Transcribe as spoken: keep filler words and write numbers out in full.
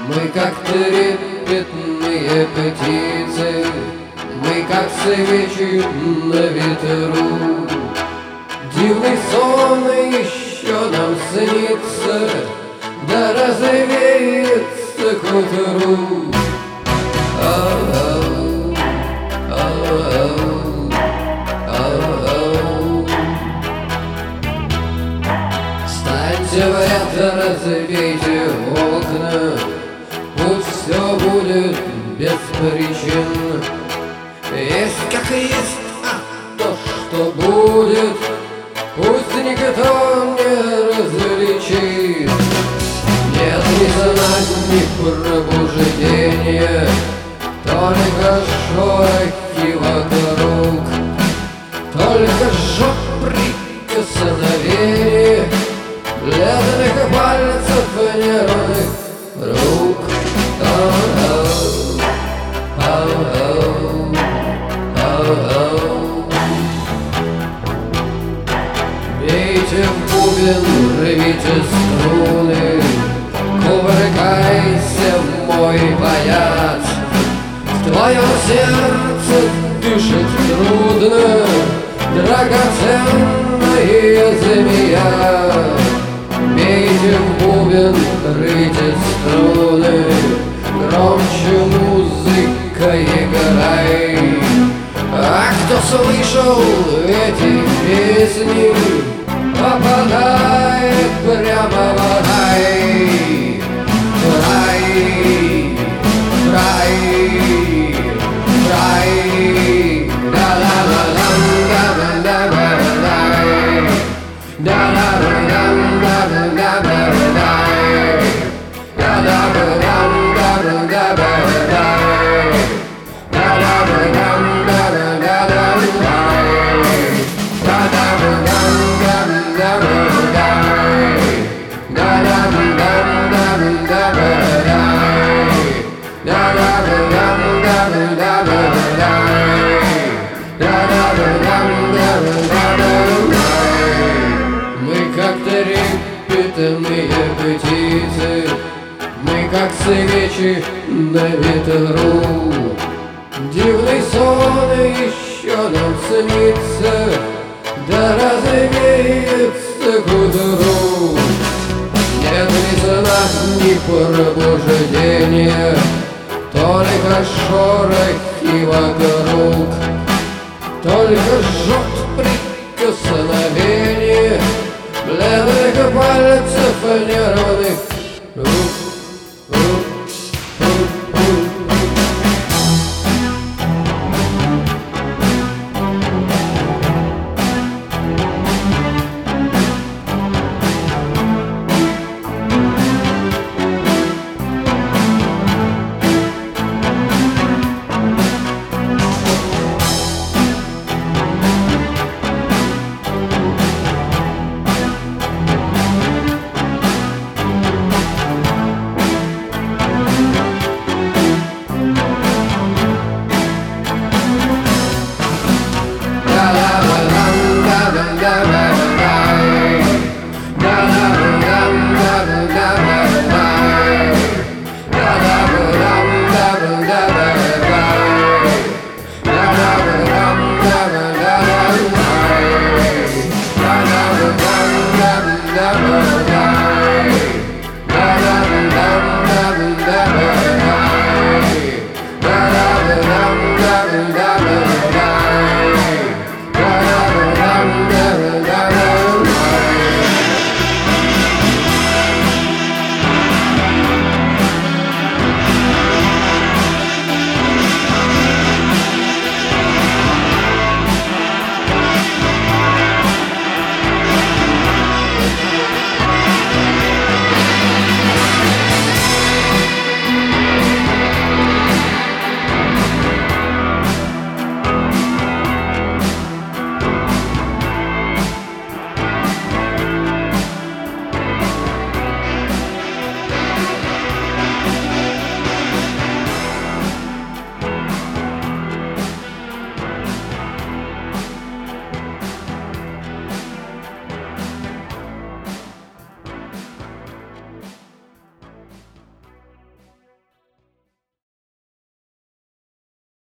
Мы как трепетные птицы, мы как свечи на ветру. Дивный сон еще нам снится, да развеется к утру. Ау, ау, ау. Встаньте в ряд, разбейте окна, пусть все будет без причин. Есть как есть, а то, что будет, пусть никто не различит. Нет ни знать, ни пробуждения, только шорохи вокруг, только жжет прикосновение бледных пальцев нервных рук. Ау, ау, ау. Бейте в бубен, рвите струны, кувыркайся, мой боец. В твоем сердце дышит трудно драгоценная змея. Бейте в бубен, рвите струны, громче музыка играй. А кто слышал эти песни, попадает прямо в рай. Рай, рай, рай. Мы как трепетные птицы, мы как свечи на ветру. Дивный сон еще нам снится, да развеется к утру. Нет ни сна, ни пробуждения, только шорохи вокруг, только жжет прикосновение бледных пальцев нервных